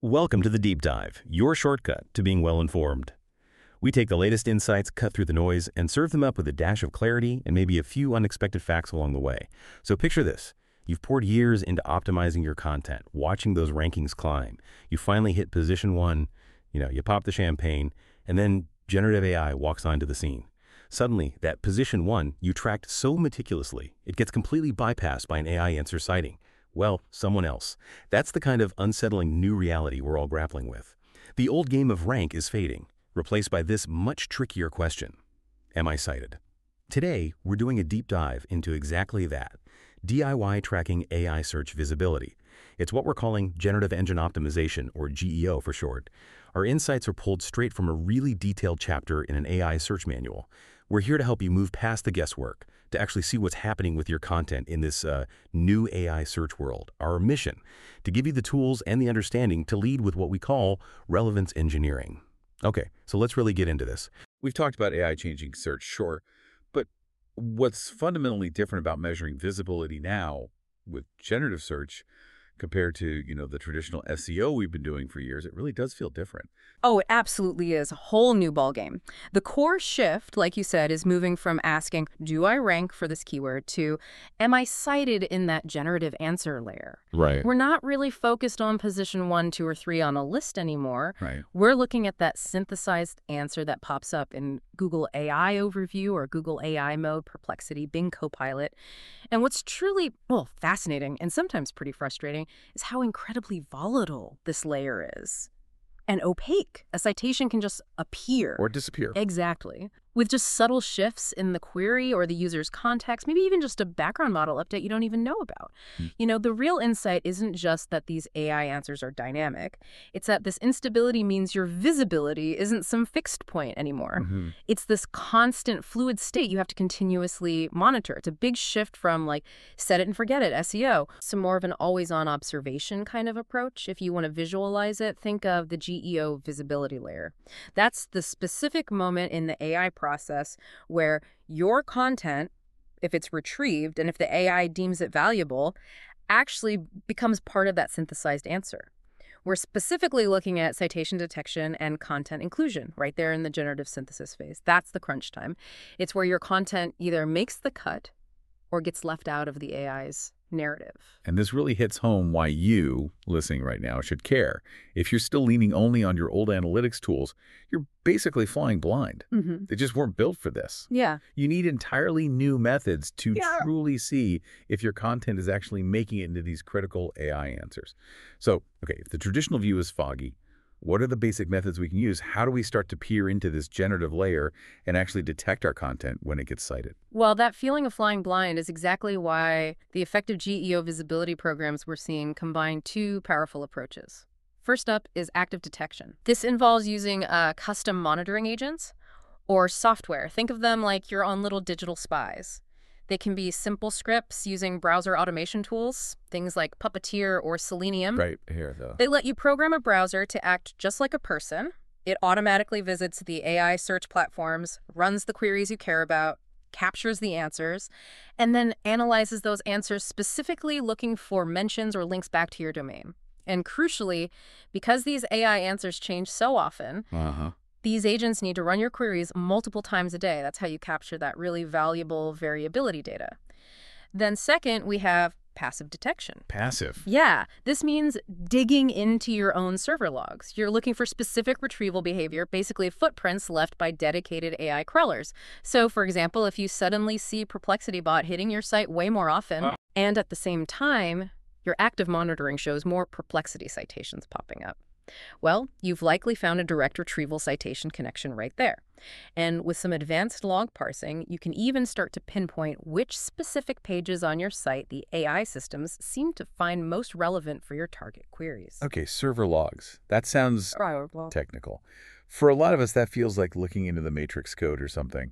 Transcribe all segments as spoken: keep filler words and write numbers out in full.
Welcome to the Deep Dive, your shortcut to being well-informed. We take the latest insights, cut through the noise, and serve them up with a dash of clarity and maybe a few unexpected facts along the way. So picture this. You've poured years into optimizing your content, watching those rankings climb. You finally hit position one, you know, you pop the champagne, and then generative A I walks onto the scene. Suddenly, that position one you tracked so meticulously, it gets completely bypassed by an A I answer citing, well, someone else. That's the kind of unsettling new reality we're all grappling with. The old game of rank is fading, replaced by this much trickier question. Am I cited? Today, we're doing a deep dive into exactly that. D I Y tracking A I search visibility. It's what we're calling generative engine optimization, or G E O for short. Our insights are pulled straight from a really detailed chapter in an A I search manual. We're here to help you move past the guesswork, to actually see what's happening with your content in this uh, new A I search world. Our mission, to give you the tools and the understanding to lead with what we call relevance engineering. Okay, so let's really get into this. We've talked about A I changing search, sure, but what's fundamentally different about measuring visibility now with generative search compared to, you know, the traditional S E O we've been doing for years, it really does feel different. Oh, it absolutely is a whole new ballgame. The core shift, like you said, is moving from asking, do I rank for this keyword, to am I cited in that generative answer layer? Right. We're not really focused on position one, two, or three on a list anymore. Right. We're looking at that synthesized answer that pops up in Google A I Overview or Google A I Mode, Perplexity, Bing Copilot. And what's truly, well, fascinating and sometimes pretty frustrating is how incredibly volatile this layer is. And opaque. A citation can just appear. Or disappear. Exactly. With just subtle shifts in the query or the user's context, maybe even just a background model update you don't even know about. Hmm. You know, the real insight isn't just that these A I answers are dynamic. It's that this instability means your visibility isn't some fixed point anymore. Mm-hmm. It's this constant fluid state you have to continuously monitor. It's a big shift from, like, set it and forget it, S E O, to more of an always-on observation kind of approach. If you want to visualize it, think of the G E O visibility layer. That's the specific moment in the A I process process where your content, if it's retrieved and if the A I deems it valuable, actually becomes part of that synthesized answer. We're specifically looking at citation detection and content inclusion right there in the generative synthesis phase. That's the crunch time. It's where your content either makes the cut or gets left out of the A I's narrative. And this really hits home why you, listening right now, should care. If you're still leaning only on your old analytics tools, you're basically flying blind. Mm-hmm. They just weren't built for this. Yeah. You need entirely new methods to yeah. truly see if your content is actually making it into these critical A I answers. So, okay, if the traditional view is foggy, what are the basic methods we can use? How do we start to peer into this generative layer and actually detect our content when it gets cited? Well, that feeling of flying blind is exactly why the effective G E O visibility programs we're seeing combine two powerful approaches. First up is active detection. This involves using uh, custom monitoring agents or software. Think of them like your own little digital spies. They can be simple scripts using browser automation tools, things like Puppeteer or Selenium. Right here, though. They let you program a browser to act just like a person. It automatically visits the A I search platforms, runs the queries you care about, captures the answers, and then analyzes those answers specifically looking for mentions or links back to your domain. And crucially, because these A I answers change so often, uh-huh. these agents need to run your queries multiple times a day. That's how you capture that really valuable variability data. Then second, we have passive detection. Passive? Yeah. This means digging into your own server logs. You're looking for specific retrieval behavior, basically footprints left by dedicated A I crawlers. So, for example, if you suddenly see Perplexity bot hitting your site way more often, uh. and at the same time, your active monitoring shows more Perplexity citations popping up, well, you've likely found a direct retrieval citation connection right there. And with some advanced log parsing, you can even start to pinpoint which specific pages on your site the A I systems seem to find most relevant for your target queries. Okay, server logs. That sounds technical. For a lot of us, that feels like looking into the matrix code or something.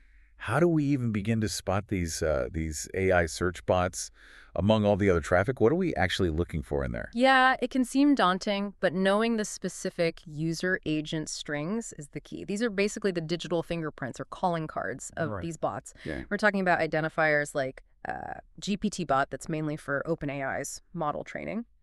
How do we even begin to spot these uh, these A I search bots among all the other traffic? What are we actually looking for in there? Yeah, it can seem daunting, but knowing the specific user agent strings is the key. These are basically the digital fingerprints or calling cards of right. these bots. Yeah. We're talking about identifiers like uh, G P T bot, that's mainly for OpenAI's model training,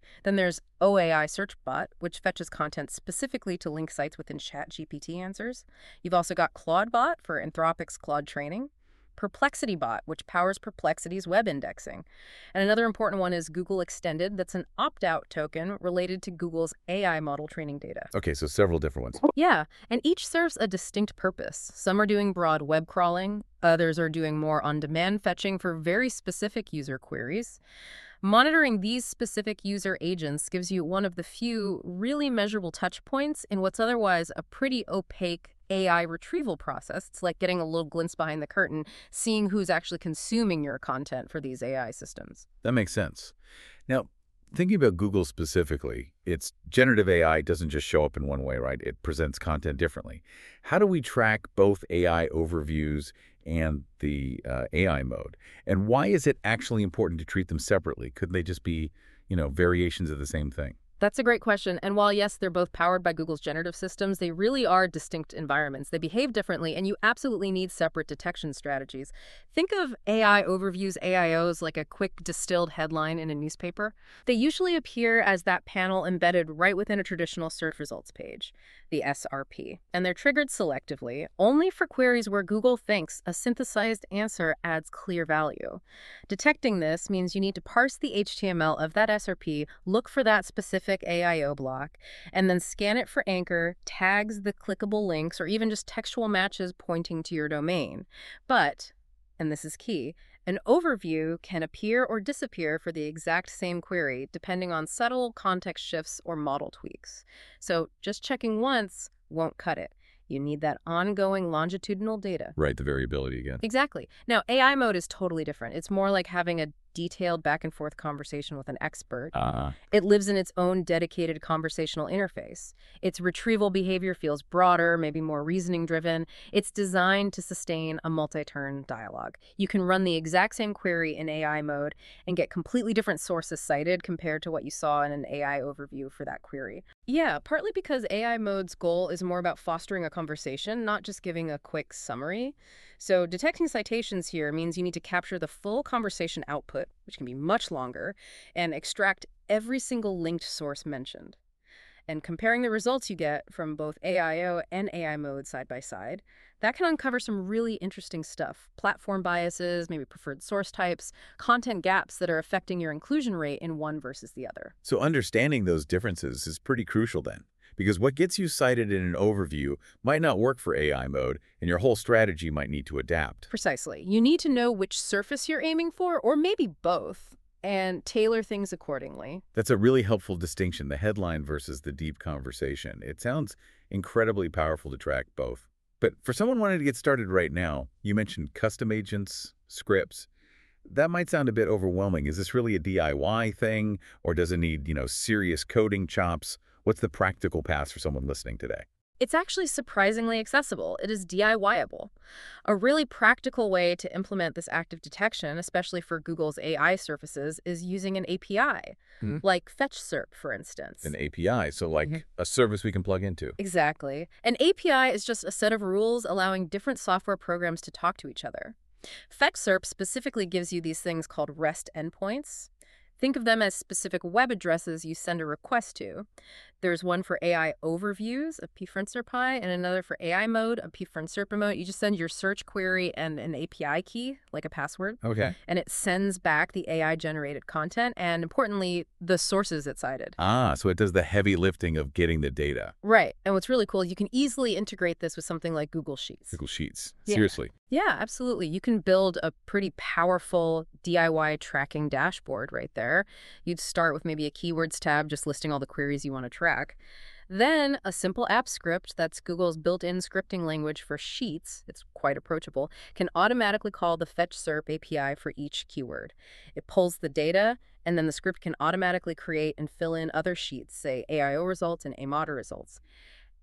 Then there's O A I SearchBot, which fetches content specifically to link sites within ChatGPT answers. You've also got ClaudeBot for Anthropic's Claude training. PerplexityBot, which powers Perplexity's web indexing. And another important one is Google Extended. That's an opt-out token related to Google's A I model training data. Okay, so several different ones. Yeah, and each serves a distinct purpose. Some are doing broad web crawling. Others are doing more on-demand fetching for very specific user queries. Monitoring these specific user agents gives you one of the few really measurable touch points in what's otherwise a pretty opaque A I retrieval process. It's like getting a little glimpse behind the curtain, seeing who's actually consuming your content for these A I systems. That makes sense. Now, thinking about Google specifically, its generative A I doesn't just show up in one way, right? It presents content differently. How do we track both A I overviews and the uh, A I mode? And why is it actually important to treat them separately? Couldn't they just be, you know, variations of the same thing? That's a great question. And while, yes, they're both powered by Google's generative systems, they really are distinct environments. They behave differently, and you absolutely need separate detection strategies. Think of A I overviews, A I Os, like a quick distilled headline in a newspaper. They usually appear as that panel embedded right within a traditional search results page, the S R P. And they're triggered selectively only for queries where Google thinks a synthesized answer adds clear value. Detecting this means you need to parse the H T M L of that S R P, look for that specific A I O block, and then scan it for anchor, tags, the clickable links, or even just textual matches pointing to your domain. But, and this is key, an overview can appear or disappear for the exact same query, depending on subtle context shifts or model tweaks. So just checking once won't cut it. You need that ongoing longitudinal data. Right, the variability again. Exactly. Now, A I mode is totally different. It's more like having a detailed back-and-forth conversation with an expert. Uh, It lives in its own dedicated conversational interface. Its retrieval behavior feels broader, maybe more reasoning-driven. It's designed to sustain a multi-turn dialogue. You can run the exact same query in A I mode and get completely different sources cited compared to what you saw in an A I overview for that query. Yeah, partly because A I mode's goal is more about fostering a conversation, not just giving a quick summary. So detecting citations here means you need to capture the full conversation output, which can be much longer, and extract every single linked source mentioned. And comparing the results you get from both A I O and A I mode side by side, that can uncover some really interesting stuff. Platform biases, maybe preferred source types, content gaps that are affecting your inclusion rate in one versus the other. so understanding those differences is pretty crucial then, because what gets you cited in an overview might not work for A I mode, and your whole strategy might need to adapt. Precisely. You need to know which surface you're aiming for, or maybe both, and tailor things accordingly. That's a really helpful distinction, the headline versus the deep conversation. It sounds incredibly powerful to track both. But for someone wanting to get started right now, you mentioned custom agents, scripts. That might sound a bit overwhelming. Is this really a D I Y thing, or does it need, you know, serious coding chops? What's the practical path for someone listening today? It's actually surprisingly accessible. It is DIYable. A really practical way to implement this active detection, especially for Google's A I surfaces, is using an A P I, Hmm. like FetchSerp, for instance. An A P I, so like Mhm. a service we can plug into. Exactly. An A P I is just a set of rules allowing different software programs to talk to each other. FetchSerp specifically gives you these things called REST endpoints. Think of them as specific web addresses you send a request to. There's one for A I overviews, a pfriendserpy, and another for A I mode, a pfriendserpimote. You just send your search query and an A P I key, like a password, Okay. and it sends back the A I-generated content and, importantly, the sources it cited. Ah, so it does the heavy lifting of getting the data. Right. And what's really cool, you can easily integrate this with something like Google Sheets. Google Sheets. Yeah. Seriously. Yeah, absolutely. You can build a pretty powerful D I Y tracking dashboard right there. You'd start with maybe a keywords tab, just listing all the queries you want to track. Then a simple app script, that's Google's built-in scripting language for Sheets, it's quite approachable, can automatically call the FetchSerp A P I for each keyword. It pulls the data, and then the script can automatically create and fill in other sheets, say A I O results and A M O D results.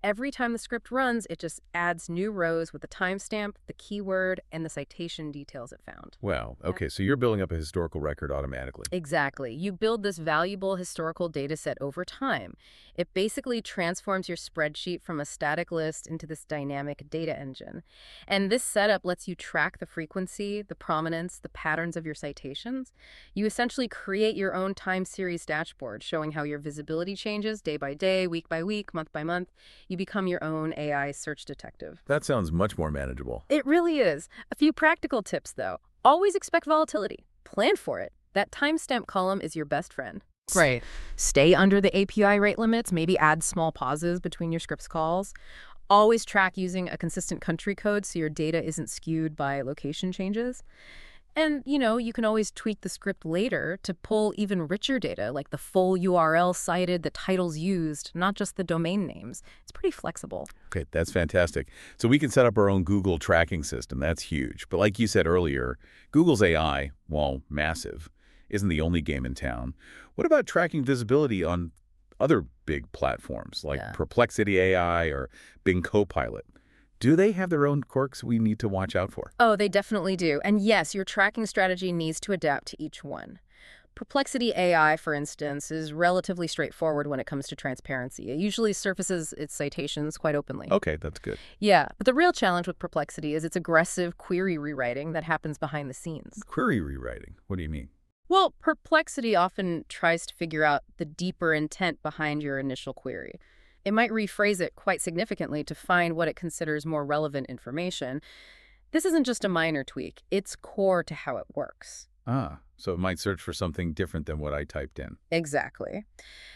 every time the script runs, it just adds new rows with the timestamp, the keyword, and the citation details it found. Wow. Okay, so you're building up a historical record automatically. Exactly. You build this valuable historical data set over time. It basically transforms your spreadsheet from a static list into this dynamic data engine. And this setup lets you track the frequency, the prominence, the patterns of your citations. You essentially create your own time series dashboard showing how your visibility changes day by day, week by week, month by month. You become your own A I search detective. That sounds much more manageable. It really is. A few practical tips, though. Always expect volatility. Plan for it. That timestamp column is your best friend. Right. Stay under the A P I rate limits. Maybe add small pauses between your script's calls. Always track using a consistent country code so your data isn't skewed by location changes. And, you know, you can always tweak the script later to pull even richer data, like the full U R L cited, the titles used, not just the domain names. It's pretty flexible. Okay, that's fantastic. So we can set up our own Google tracking system. That's huge. But like you said earlier, Google's A I, while massive, isn't the only game in town. What about tracking visibility on other big platforms like Yeah. Perplexity A I or Bing Copilot? Do they have their own quirks we need to watch out for? Oh, they definitely do. And yes, your tracking strategy needs to adapt to each one. Perplexity A I, for instance, is relatively straightforward when it comes to transparency. It usually surfaces its citations quite openly. Okay, that's good. Yeah, but the real challenge with Perplexity is its aggressive query rewriting that happens behind the scenes. Query rewriting. What do you mean? Well, Perplexity often tries to figure out the deeper intent behind your initial query. It might rephrase it quite significantly to find what it considers more relevant information. This isn't just a minor tweak. It's core to how it works. Ah, so it might search for something different than what I typed in. Exactly.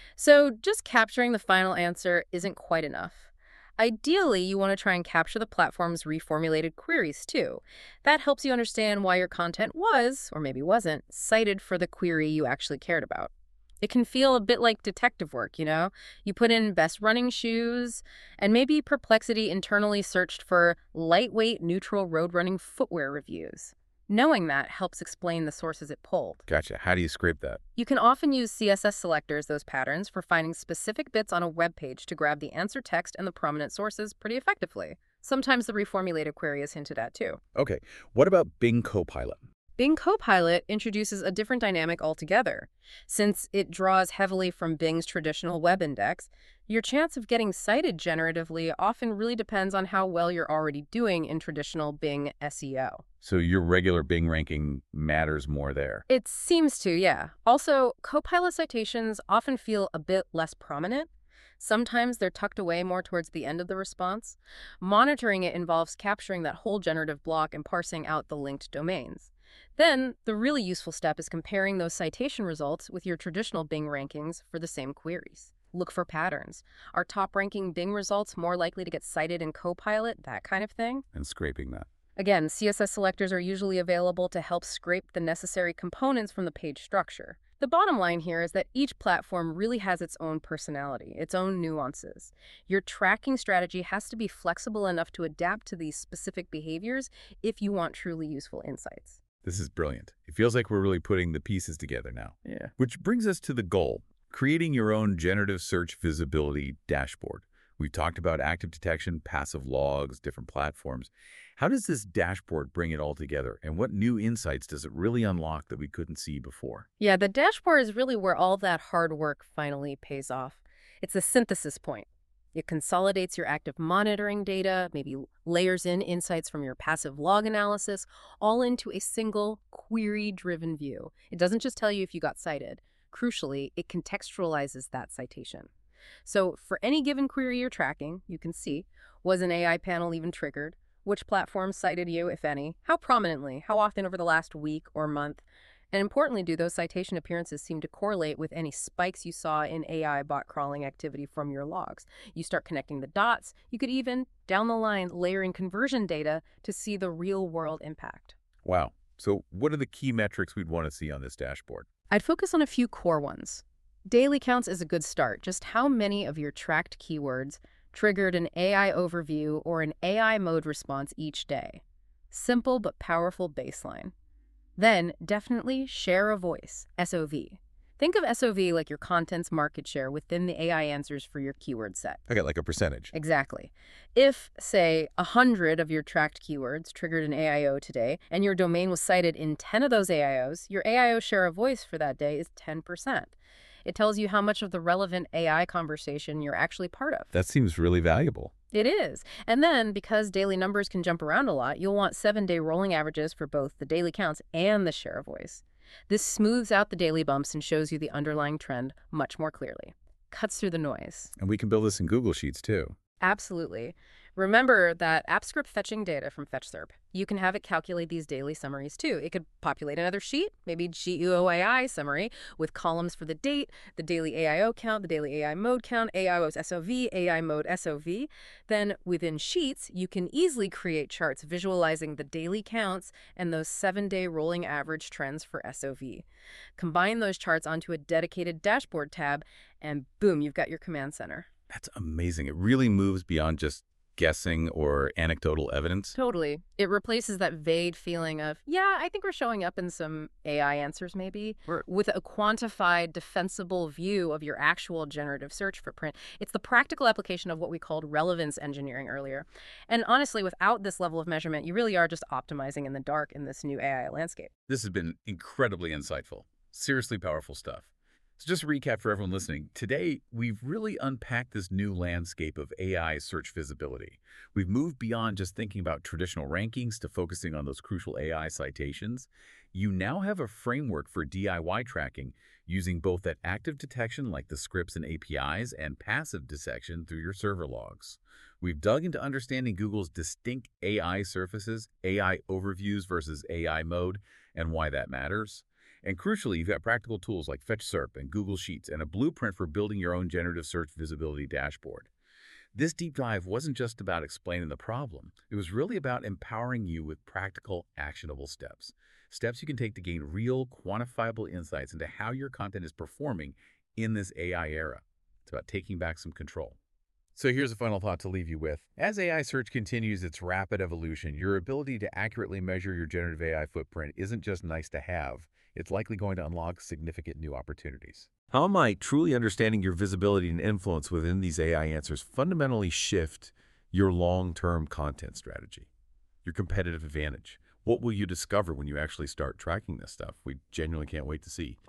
So just capturing the final answer isn't quite enough. Ideally, you want to try and capture the platform's reformulated queries, too. That helps you understand why your content was, or maybe wasn't, cited for the query you actually cared about. It can feel a bit like detective work, you know? You put in best running shoes, and maybe Perplexity internally searched for lightweight, neutral road running footwear reviews. Knowing that helps explain the sources it pulled. Gotcha. How do you scrape that? You can often use C S S selectors, those patterns, for finding specific bits on a web page to grab the answer text and the prominent sources pretty effectively. Sometimes the reformulated query is hinted at, too. Okay, what about Bing Copilot? Bing Copilot introduces a different dynamic altogether. Since it draws heavily from Bing's traditional web index, your chance of getting cited generatively often really depends on how well you're already doing in traditional Bing S E O. So your regular Bing ranking matters more there. It seems to, yeah. Also, Copilot citations often feel a bit less prominent. Sometimes they're tucked away more towards the end of the response. Monitoring it involves capturing that whole generative block and parsing out the linked domains. Then, the really useful step is comparing those citation results with your traditional Bing rankings for the same queries. Look for patterns. Are top-ranking Bing results more likely to get cited in Copilot? That kind of thing. And scraping that. Again, C S S selectors are usually available to help scrape the necessary components from the page structure. The bottom line here is that each platform really has its own personality, its own nuances. Your tracking strategy has to be flexible enough to adapt to these specific behaviors if you want truly useful insights. This is brilliant. It feels like we're really putting the pieces together now. Yeah. Which brings us to the goal, creating your own generative search visibility dashboard. We've talked about active detection, passive logs, different platforms. How does this dashboard bring it all together, and what new insights does it really unlock that we couldn't see before? Yeah, the dashboard is really where all that hard work finally pays off. It's a synthesis point. It consolidates your active monitoring data, maybe layers in insights from your passive log analysis, all into a single query-driven view. It doesn't just tell you if you got cited. Crucially, it contextualizes that citation. So for any given query you're tracking, you can see, was an A I panel even triggered? Which platforms cited you, if any? How prominently? How often over the last week or month? And importantly, do those citation appearances seem to correlate with any spikes you saw in A I bot crawling activity from your logs? You start connecting the dots. You could even, down the line, layer in conversion data to see the real-world impact. Wow. So what are the key metrics we'd want to see on this dashboard? I'd focus on a few core ones. Daily counts is a good start. Just how many of your tracked keywords triggered an A I overview or an A I mode response each day. Simple but powerful baseline. Then, definitely share a voice, S O V. Think of S O V like your content's market share within the A I answers for your keyword set. Okay, like a percentage. Exactly. If, say, one hundred of your tracked keywords triggered an A I O today, and your domain was cited in ten of those A I Os, your A I O share of voice for that day is ten percent. It tells you how much of the relevant A I conversation you're actually part of. That seems really valuable. It is. And then, because daily numbers can jump around a lot, you'll want seven-day rolling averages for both the daily counts and the share of voice. This smooths out the daily bumps and shows you the underlying trend much more clearly. Cuts through the noise. And we can build this in Google Sheets, too. Absolutely. Remember that AppScript fetching data from FetchSerp. You can have it calculate these daily summaries too. It could populate another sheet, maybe G U O A I summary, with columns for the date, the daily A I O count, the daily A I mode count, A I O's S O V, A I mode S O V. Then within Sheets, you can easily create charts visualizing the daily counts and those seven-day rolling average trends for S O V. Combine those charts onto a dedicated dashboard tab, and boom, you've got your command center. That's amazing. It really moves beyond just guessing or anecdotal evidence. Totally. It replaces that vague feeling of, yeah, I think we're showing up in some A I answers maybe, Right. with a quantified, defensible view of your actual generative search footprint. It's the practical application of what we called relevance engineering earlier. And honestly, without this level of measurement, you really are just optimizing in the dark in this new A I landscape. This has been incredibly insightful. Seriously powerful stuff. So just to recap for everyone listening, today we've really unpacked this new landscape of A I search visibility. We've moved beyond just thinking about traditional rankings to focusing on those crucial A I citations. You now have a framework for D I Y tracking using both that active detection like the scripts and A P Is and passive detection through your server logs. We've dug into understanding Google's distinct A I surfaces, A I overviews versus A I mode, and why that matters. And crucially, you've got practical tools like FetchSerp and Google Sheets and a blueprint for building your own generative search visibility dashboard. This deep dive wasn't just about explaining the problem. It was really about empowering you with practical, actionable steps. Steps you can take to gain real, quantifiable insights into how your content is performing in this A I era. It's about taking back some control. So here's a final thought to leave you with. As A I search continues its rapid evolution, your ability to accurately measure your generative A I footprint isn't just nice to have. It's likely going to unlock significant new opportunities. How might truly understanding your visibility and influence within these A I answers fundamentally shift your long-term content strategy, your competitive advantage? What will you discover when you actually start tracking this stuff? We genuinely can't wait to see.